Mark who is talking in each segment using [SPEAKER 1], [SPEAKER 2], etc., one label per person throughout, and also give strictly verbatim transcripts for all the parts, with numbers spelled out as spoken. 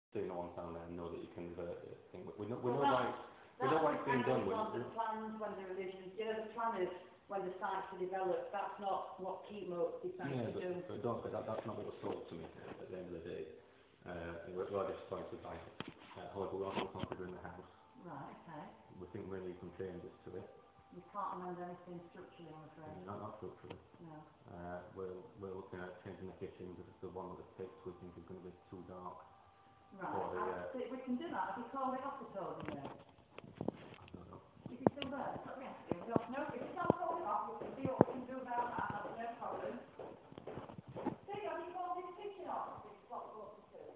[SPEAKER 1] so you know on down there and know that you can convert it. I think we, we know, we
[SPEAKER 2] Well,
[SPEAKER 1] know why it's, we know why it's being done. When,
[SPEAKER 2] the plans, when the revisions, you know, the planners, when the sites are developed, that's not what Keymo decides
[SPEAKER 1] yeah,
[SPEAKER 2] to
[SPEAKER 1] but,
[SPEAKER 2] do.
[SPEAKER 1] but don't, but that, that's not what was sold to me at, at the end of the day. Uh, we're, we're just trying to buy it. Uh, however, we're also considering the house.
[SPEAKER 2] Right, okay.
[SPEAKER 1] We think we need some changes to it.
[SPEAKER 2] You can't amend anything structurally, I'm afraid.
[SPEAKER 1] Uh, not, not structurally.
[SPEAKER 2] No.
[SPEAKER 1] Uh, we're, we're looking at changing the kitchen because the one with the pits we think is going to be too dark.
[SPEAKER 2] Right,
[SPEAKER 1] For the, uh,
[SPEAKER 2] I, we can do that. Have you called it off at all, do you know?
[SPEAKER 1] I don't know.
[SPEAKER 2] Is it still there? Let me ask you. No, no, if it's not called off, we can see what we can do about that. That's no problem. See, have you called this kitchen off? This is what we're going to do.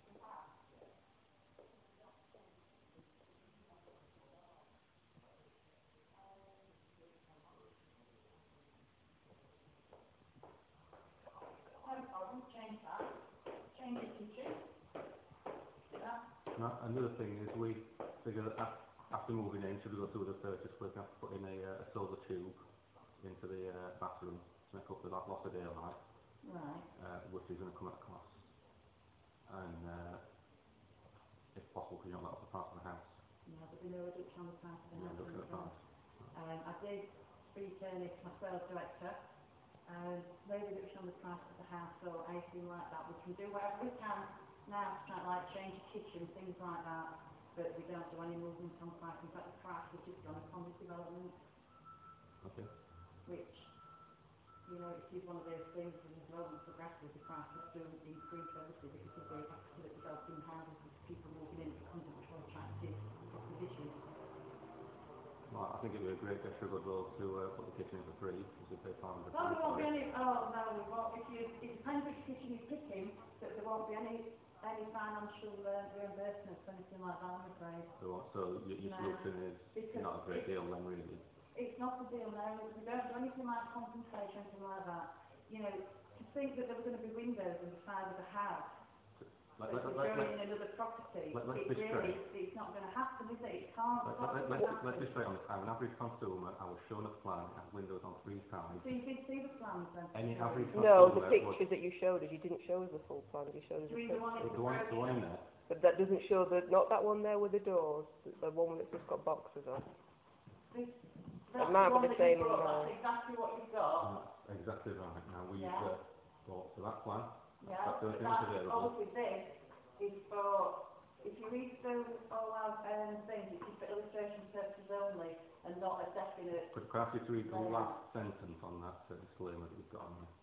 [SPEAKER 2] I wouldn't change that. Change the kitchen. Yeah.
[SPEAKER 1] No, another thing is we figure that af- after moving in, should we go through the purchase, we're going to have to put in a, uh, a silver tube into the uh, bathroom to make up for that loss of daylight,
[SPEAKER 2] Right.
[SPEAKER 1] uh, which is going to come at a cost. And uh, if possible, can you not let off the price of the house?
[SPEAKER 2] Yeah, but we know a reduction on the price of the
[SPEAKER 1] Yeah,
[SPEAKER 2] house.
[SPEAKER 1] look at the price.
[SPEAKER 2] Um, I did speak earlier to my sales director. Um, no reduction on the price of the house or anything like that. We can do whatever we can now to try like change the kitchen, things like that, but we don't do any movement on price. In fact, the price was just done upon this development,
[SPEAKER 1] Okay.
[SPEAKER 2] which, you know, it is one of those things as the development progresses, the prices do increase obviously because of the activity developing houses, with people moving in, it becomes a much more attractive proposition.
[SPEAKER 1] Well, I think it would be a great gesture of goodwill to uh, put the kitchen in for free, because we pay five hundred
[SPEAKER 2] Well,
[SPEAKER 1] pounds
[SPEAKER 2] there won't
[SPEAKER 1] for
[SPEAKER 2] be
[SPEAKER 1] it.
[SPEAKER 2] any, oh no, we won't, if you, it depends which kitchen you're picking, but there won't be any, any financial uh, reimbursements or anything like that, I'm afraid.
[SPEAKER 1] So, so your, your
[SPEAKER 2] No.
[SPEAKER 1] solution is
[SPEAKER 2] Because
[SPEAKER 1] not a great deal then, really.
[SPEAKER 2] it's not a deal now, we don't do anything like compensation, anything like that. You know, to think that there were going to be windows on the side of the house,
[SPEAKER 1] Like,
[SPEAKER 2] but
[SPEAKER 1] let,
[SPEAKER 2] it's
[SPEAKER 1] let,
[SPEAKER 2] going
[SPEAKER 1] let,
[SPEAKER 2] in another property,
[SPEAKER 1] let, let's
[SPEAKER 2] it
[SPEAKER 1] be
[SPEAKER 2] really,
[SPEAKER 1] straight.
[SPEAKER 2] it's not going to happen, is it? It can't,
[SPEAKER 1] Let,
[SPEAKER 2] can't
[SPEAKER 1] let,
[SPEAKER 2] be
[SPEAKER 1] let, let's,
[SPEAKER 2] happening.
[SPEAKER 1] let's be straight on this. I'm an average consumer. I was shown a plan, it has windows on three sides.
[SPEAKER 2] So you did see the plans then?
[SPEAKER 1] Any average
[SPEAKER 3] No,
[SPEAKER 1] consumer
[SPEAKER 3] the pictures
[SPEAKER 1] would,
[SPEAKER 3] that you showed us, you didn't show us the full plan, you showed us
[SPEAKER 2] Do
[SPEAKER 3] the
[SPEAKER 2] you mean the one
[SPEAKER 3] picture.
[SPEAKER 2] in
[SPEAKER 1] the, one, the one in there,
[SPEAKER 3] But that doesn't show the, not that one there with the doors, the, the one that's just got boxes on.
[SPEAKER 2] This,
[SPEAKER 3] It
[SPEAKER 2] that's
[SPEAKER 3] might
[SPEAKER 2] the
[SPEAKER 3] be
[SPEAKER 2] one
[SPEAKER 3] the
[SPEAKER 2] that
[SPEAKER 3] same
[SPEAKER 2] you've got,
[SPEAKER 3] now.
[SPEAKER 2] that's exactly what you've got.
[SPEAKER 1] that's exactly right. Now we've
[SPEAKER 2] Yeah.
[SPEAKER 1] uh, bought to that plan.
[SPEAKER 2] Yeah,
[SPEAKER 1] That's
[SPEAKER 2] but
[SPEAKER 1] everything
[SPEAKER 2] that's
[SPEAKER 1] available.
[SPEAKER 2] obviously this is for, if you read through all our um, things, it's for illustration purposes only and not a definite.
[SPEAKER 1] Could perhaps you to read the
[SPEAKER 2] Yeah.
[SPEAKER 1] last sentence on that uh, disclaimer that you've got on there?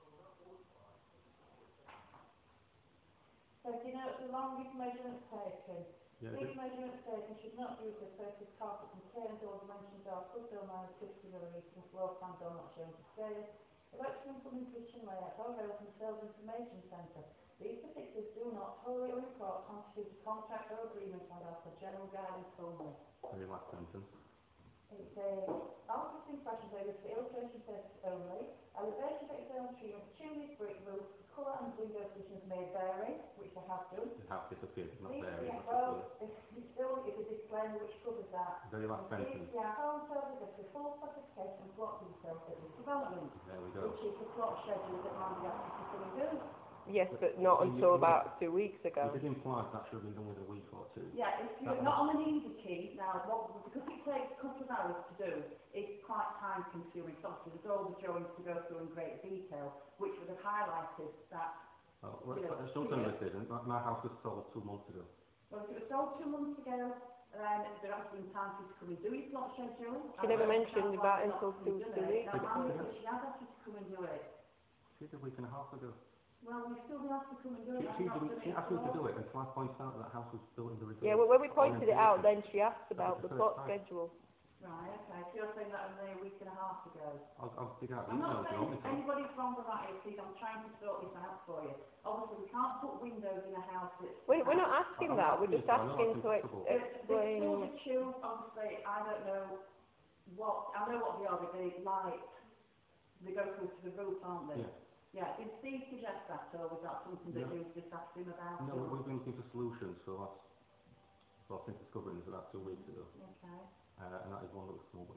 [SPEAKER 2] So if you know the longest measurements taken,
[SPEAKER 1] Yeah,
[SPEAKER 2] these
[SPEAKER 1] just,
[SPEAKER 2] measurements taken should not use the surface carpet contained or dimensions are plus or minus fifty millimetres and floor plans are not shown to scale. Electrical and plumbing kitchen layout are available from Sales Information Centre. These particulars do not wholly or in part constitute a contract or agreement and are for general guidance only.
[SPEAKER 1] very last sentence.
[SPEAKER 2] It says, our existing fashion areas for illustration purposes only. Elevation of external treatment, chimneys, brick roof, colour and window positions may vary, which they have done.
[SPEAKER 1] It has disappeared, it's not
[SPEAKER 2] These,
[SPEAKER 1] there.
[SPEAKER 2] yeah,
[SPEAKER 1] It's
[SPEAKER 2] well, it it still is a disclaimer which covers that.
[SPEAKER 1] very last
[SPEAKER 2] And
[SPEAKER 1] sentence.
[SPEAKER 2] these, yeah, home service is the full specification and plot details of this development,
[SPEAKER 1] There we go.
[SPEAKER 2] which is the plot schedule that Mandy asked us to do.
[SPEAKER 3] Yes, but not
[SPEAKER 1] You-
[SPEAKER 3] until
[SPEAKER 1] you-
[SPEAKER 3] about two weeks ago.
[SPEAKER 1] You did imply that should have been done within a week or two.
[SPEAKER 2] Yeah, if you're
[SPEAKER 1] That-
[SPEAKER 2] not on an easy key, now, what, because it takes a couple of hours to do, it's quite time consuming. So obviously there's all the drawings to go through in great detail, which would have highlighted that,
[SPEAKER 1] Oh, well,
[SPEAKER 2] you know,
[SPEAKER 1] let's don't turn this in. My my house was sold two months ago.
[SPEAKER 2] well, if it was sold two months ago, then there has been time for you to come and do your plot schedule.
[SPEAKER 3] She never
[SPEAKER 2] And
[SPEAKER 3] mentioned
[SPEAKER 2] that's
[SPEAKER 3] about
[SPEAKER 2] why
[SPEAKER 3] it
[SPEAKER 2] she's
[SPEAKER 3] until
[SPEAKER 2] not
[SPEAKER 3] two,
[SPEAKER 2] come and
[SPEAKER 3] two
[SPEAKER 2] done it.
[SPEAKER 3] weeks
[SPEAKER 2] Now,
[SPEAKER 3] ago.
[SPEAKER 2] Mandy, she has asked you to come and do it.
[SPEAKER 1] She did a week and a half ago.
[SPEAKER 2] Well, we've still been asked to come and do
[SPEAKER 1] She,
[SPEAKER 2] it.
[SPEAKER 1] she
[SPEAKER 2] I've not
[SPEAKER 1] didn't,
[SPEAKER 2] done
[SPEAKER 1] she
[SPEAKER 2] it
[SPEAKER 1] asked me to
[SPEAKER 2] at
[SPEAKER 1] do
[SPEAKER 2] all.
[SPEAKER 1] it until I pointed out that house was built in the reserve.
[SPEAKER 3] Yeah, well, when we pointed it out,
[SPEAKER 1] orientation.
[SPEAKER 3] then she asked about the
[SPEAKER 1] That's
[SPEAKER 3] plot
[SPEAKER 1] right.
[SPEAKER 3] schedule.
[SPEAKER 2] Right, okay. So you're saying that was only a week and a half ago.
[SPEAKER 1] I'll, I'll dig out
[SPEAKER 2] I'm
[SPEAKER 1] emails
[SPEAKER 2] not
[SPEAKER 1] if you
[SPEAKER 2] saying
[SPEAKER 1] want me to.
[SPEAKER 2] anybody's wrong or right, please. I'm trying to sort this out for you. Obviously, we can't put windows in a house that's...
[SPEAKER 3] We, we're not asking
[SPEAKER 1] I'm
[SPEAKER 3] that,
[SPEAKER 1] asking
[SPEAKER 3] we're just
[SPEAKER 1] you, so I know
[SPEAKER 3] asking
[SPEAKER 1] I'm
[SPEAKER 3] to
[SPEAKER 1] in
[SPEAKER 3] ex
[SPEAKER 1] trouble.
[SPEAKER 2] There's
[SPEAKER 3] explain.
[SPEAKER 2] still the two, obviously, I don't know what... I know what they are, but they light. They go through to the roof, aren't they?
[SPEAKER 1] Yeah.
[SPEAKER 2] Yeah, did Steve suggest that, or was that something that
[SPEAKER 1] No.
[SPEAKER 2] you just asked him about?
[SPEAKER 1] No,
[SPEAKER 2] or-
[SPEAKER 1] we've been looking for solutions for the last, well, since discovering this about two weeks ago.
[SPEAKER 2] Okay.
[SPEAKER 1] Uh, and that is one that was come up with.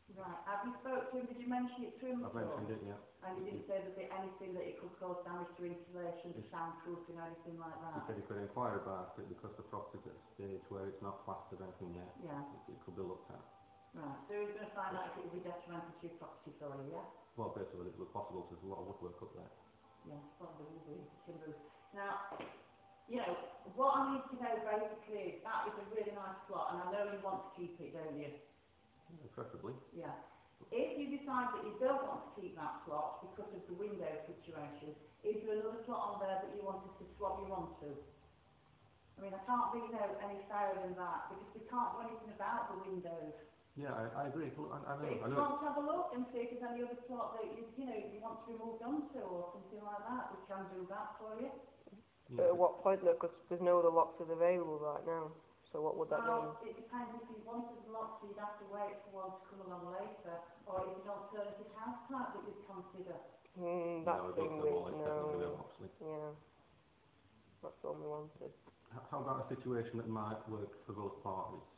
[SPEAKER 2] Right. Have you spoke to him? Did you mention it to him
[SPEAKER 1] I've
[SPEAKER 2] at all?
[SPEAKER 1] mentioned it, yeah.
[SPEAKER 2] And he didn't say there'd be anything that it could cause damage to insulation, to
[SPEAKER 1] Yes.
[SPEAKER 2] soundproofing, or anything like
[SPEAKER 1] He
[SPEAKER 2] that?
[SPEAKER 1] said he could inquire about it because the property's at a stage where it's not plastered anything yet.
[SPEAKER 2] Yeah.
[SPEAKER 1] It, it could be looked at.
[SPEAKER 2] Right. So he's going to find out if it would be detrimental to your property for you, yeah?
[SPEAKER 1] Well, basically, it was possible, 'cause there's a lot of woodwork up there.
[SPEAKER 2] Yeah, probably will be timber. Now, you know, what I need to know basically is that is a really nice plot, and I know you want to keep it, don't you?
[SPEAKER 1] Yeah, preferably.
[SPEAKER 2] Yeah. If you decide that you don't want to keep that plot because of the window situation, is there another plot on there that you wanted to swap you onto? I mean, I can't be no any fairer than that because we can't do anything about the windows.
[SPEAKER 1] Yeah, I, I agree. Well, I, I know,
[SPEAKER 2] But if
[SPEAKER 1] I
[SPEAKER 2] you
[SPEAKER 1] know.
[SPEAKER 2] want to have a look and see if there's any other plot that you, you know, you want to be moved onto or something like that, we can do that for you.
[SPEAKER 1] Yeah,
[SPEAKER 3] At what point though? Because there's no other lockers available right now. So what would that mean?
[SPEAKER 2] Well, it depends if you wanted the lock, so you'd have to wait for one to come along later, or if it's an alternative house type that you'd consider.
[SPEAKER 3] Hmm,
[SPEAKER 1] no,
[SPEAKER 3] that's
[SPEAKER 1] we've
[SPEAKER 3] been
[SPEAKER 1] looked at them all.
[SPEAKER 3] with
[SPEAKER 1] It's definitely
[SPEAKER 3] no.
[SPEAKER 1] them, actually.
[SPEAKER 3] Yeah. That's the only one wanted.
[SPEAKER 1] H- How about a situation that might work for both parties?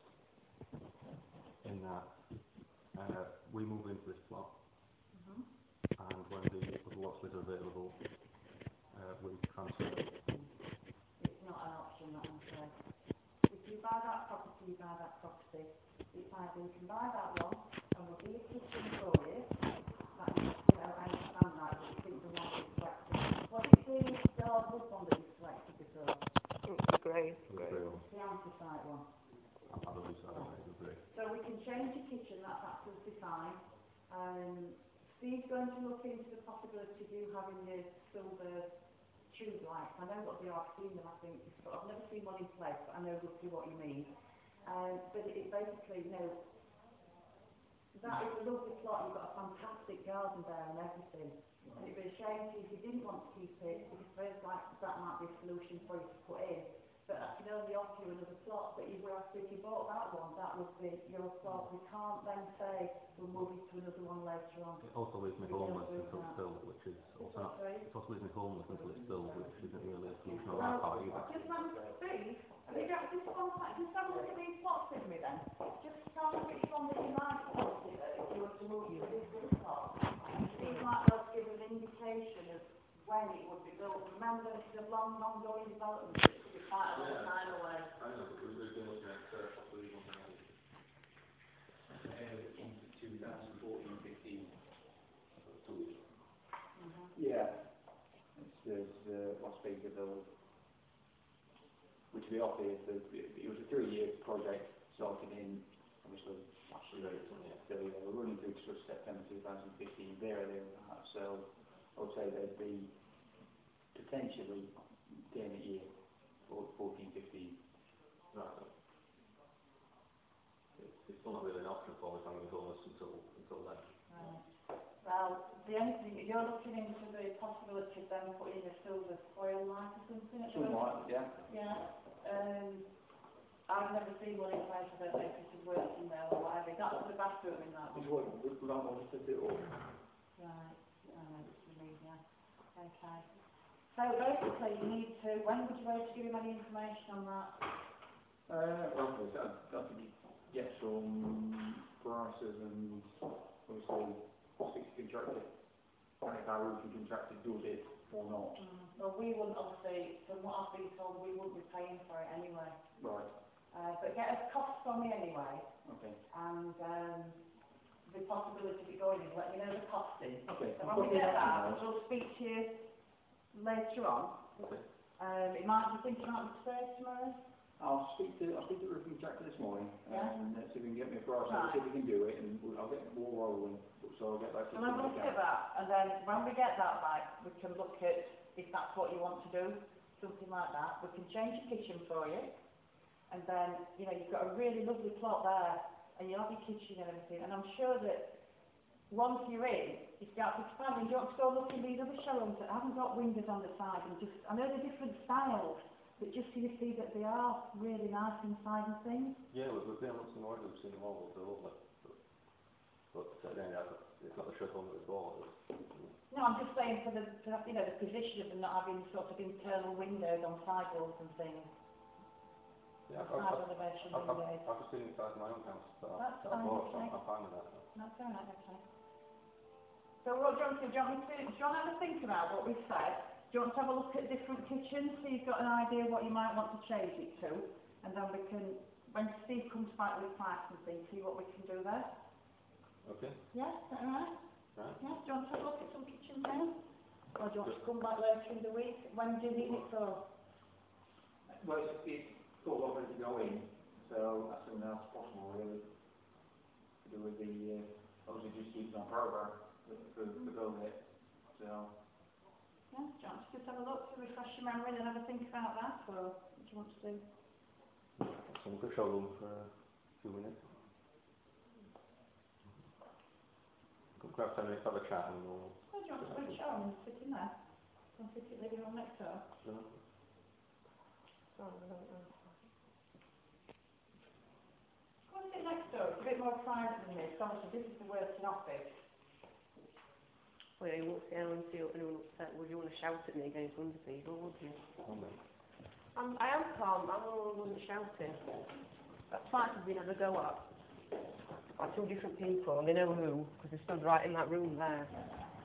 [SPEAKER 1] In that uh, we move into this plot,
[SPEAKER 2] Mm-hmm.
[SPEAKER 1] and when the other lots are available, uh, we transfer.
[SPEAKER 2] It's not an option, that I'm afraid. If you buy that property, you buy that property. It's either you can buy that one, and we'll do a kitchen for you. That is, you know, I understand that, but you think the one you selected. Was it the dark wood one that you selected before?
[SPEAKER 3] It's the grey.
[SPEAKER 1] With the grey one.
[SPEAKER 2] The anthracite one.
[SPEAKER 1] I I believe so. I don't know, it's grey.
[SPEAKER 2] So we can change the kitchen, that's absolutely fine. Um, Steve's going to look into the possibility of you having the silver tube lights. I know what they are, I've seen them, I think, but I've never seen one in place, but I know roughly what you mean. Um, but it, it basically, you know, that is a lovely plot, you've got a fantastic garden there and everything. And it'd be a shame if you didn't want to keep it, because there's like, that might be a solution for you to put in. But I can only offer you another plot, but you will have to, if you bought that one, that would be your plot. We can't then say, we'll move you to another one later on.
[SPEAKER 1] It also leaves me
[SPEAKER 2] We don't
[SPEAKER 1] homeless
[SPEAKER 2] do
[SPEAKER 1] until
[SPEAKER 2] that.
[SPEAKER 1] it's built, which is also not.
[SPEAKER 2] Sorry?
[SPEAKER 1] It also leaves me homeless until it's built, which isn't really a solution on our part either.
[SPEAKER 2] Just let me speak. Have you got just one sec, just have a look at these plots with me then. Just tell me which one that you might consider if you were to move to this this plot. These might be able to give an indication of when it would be built. Remember, this is a long, ongoing development. It could be quite a long time away.
[SPEAKER 1] I know, but we've been looking at uh, possibly one thing.
[SPEAKER 4] twenty fourteen fifteen.
[SPEAKER 2] Mm-hmm.
[SPEAKER 4] Yeah. It's, there's uh, Las Vegas build, which we offered, it, it was a three-year project starting in, obviously, last year, so yeah, we're running through to September two thousand fifteen, there or thereabouts, so I would say there'd be potentially ten a year, fourteen, fifteen.
[SPEAKER 1] Right. It's, it's still not really an option for me if I'm going to go until, until then.
[SPEAKER 2] Right. Well, the only thing, you're looking into the possibility of them putting a silver foil light or something at the
[SPEAKER 4] Something
[SPEAKER 2] moment?
[SPEAKER 4] like, yeah.
[SPEAKER 2] Yeah. Um, I've never seen one in place, I don't know if it is working there or whatever. That's the bathroom in that
[SPEAKER 4] It's
[SPEAKER 2] one.
[SPEAKER 4] what, we we don't want to fit it all.
[SPEAKER 2] Right. I know what you mean, yeah. Okay. So basically you need to, when would you be able to give him any information on that?
[SPEAKER 4] Uh, well, I'd have to get some prices and obviously six contracted, and if our roofing contractor does it or not.
[SPEAKER 2] Mm. Well, we wouldn't obviously, from what I've been told, we wouldn't be paying for it anyway.
[SPEAKER 4] Right,
[SPEAKER 2] Uh, but get a cost from me anyway,
[SPEAKER 4] okay.
[SPEAKER 2] and um, the possibility of it going in, let me know the costing.
[SPEAKER 4] Okay.
[SPEAKER 2] So when we get that, we'll speak to you later on.
[SPEAKER 1] Okay.
[SPEAKER 2] Um, it might be thinking about today, tomorrow.
[SPEAKER 4] I'll speak to, I'll speak to the roofing contractor this morning,
[SPEAKER 2] Yeah.
[SPEAKER 4] and uh, see if we can get me a price,
[SPEAKER 2] Right.
[SPEAKER 4] see if we can do it, and we'll, I'll get the ball rolling, so I'll get back to you.
[SPEAKER 2] We'll have a look at that, and then when we get that back, we can look at if that's what you want to do, something like that. We can change the kitchen for you, and then, you know, you've got a really lovely plot there, and you have your kitchen and everything, and I'm sure that once you're in, you start expanding. Do you want to go look in these other showrooms that haven't got windows on the side, and just, I know they're different styles, but just so you see that they are really nice inside and things.
[SPEAKER 1] Yeah, we've, we've been on some more, we've seen them all, they're lovely. But, but again, yeah, it's not the shut one that we bought.
[SPEAKER 2] No, I'm just saying for the, for, you know, the position of them not having sort of internal windows on sidewalls and things.
[SPEAKER 1] Yeah, I've,
[SPEAKER 2] hard
[SPEAKER 1] I've,
[SPEAKER 2] renovation
[SPEAKER 1] I've,
[SPEAKER 2] these
[SPEAKER 1] I've,
[SPEAKER 2] days.
[SPEAKER 1] I've just been inside my own house that I've,
[SPEAKER 2] That's
[SPEAKER 1] that I've
[SPEAKER 2] fine,
[SPEAKER 1] bought, so
[SPEAKER 2] okay.
[SPEAKER 1] I'm, I'm fine with that.
[SPEAKER 2] No, fair enough, okay. So what do you want to do? Do you want me to, do you want to have a think about what we've said? Do you want to have a look at different kitchens so you've got an idea what you might want to change it to? And then we can, when Steve comes back with price and things, see what we can do there?
[SPEAKER 1] Okay.
[SPEAKER 2] Yeah, is that alright?
[SPEAKER 1] Right.
[SPEAKER 2] Yeah, do you want to have a look at some kitchens now? Or do you want to come back later in the week? When do you need it for?
[SPEAKER 4] Well, it's, it's sort of ready to go in, so as soon as possible, really. To do with the, uh, obviously just keep it on program for, for, for building it, so.
[SPEAKER 2] Yeah, do you want to just have a look to refresh your memory and have a think about that, or what do you want to do?
[SPEAKER 1] So we could show them for a few minutes. Could grab ten minutes, have a chat and we'll...
[SPEAKER 2] Oh, do you want to go and show them and sit in there? Do you want to sit in the living room next door?
[SPEAKER 1] Yeah.
[SPEAKER 3] Oh, I don't know.
[SPEAKER 2] Go and sit next door, it's a bit more private than this, obviously this is the working office.
[SPEAKER 3] Well, yeah, you won't see anyone, see anyone upset. Would you want to shout at me against under people, would you?
[SPEAKER 1] Okay.
[SPEAKER 3] I'm, I am calm, I'm the one who's shouting. That fight has been had a go at. By two different people, and they know who, because they stood right in that room there.